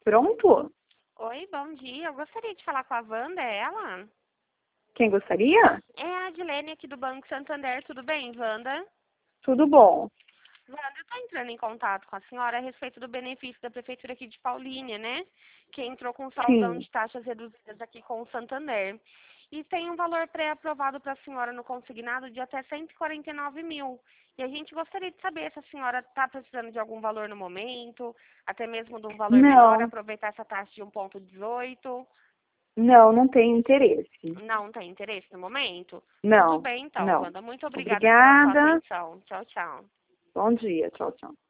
Pronto? Oi, bom dia. Eu gostaria de falar com a Wanda, é ela? Quem gostaria? É a Adilene aqui do Banco Santander, tudo bem, Wanda? Tudo bom. Wanda, eu estou entrando em contato com a senhora a respeito do benefício da Prefeitura aqui de Paulínia, né? Que entrou com saldão Sim. de taxas reduzidas aqui com o Santander. E tem um valor pré-aprovado para a senhora no consignado de até 149 mil. E a gente gostaria de saber se a senhora está precisando de algum valor no momento, até mesmo de um valor menor, Não, aproveitar essa taxa de 1,18. não tenho interesse. Não tem interesse no momento? Tudo Não, bem então, não. Wanda. Muito obrigada pela sua Obrigada. atenção. Tchau, tchau. Bom dia. Tchau, tchau.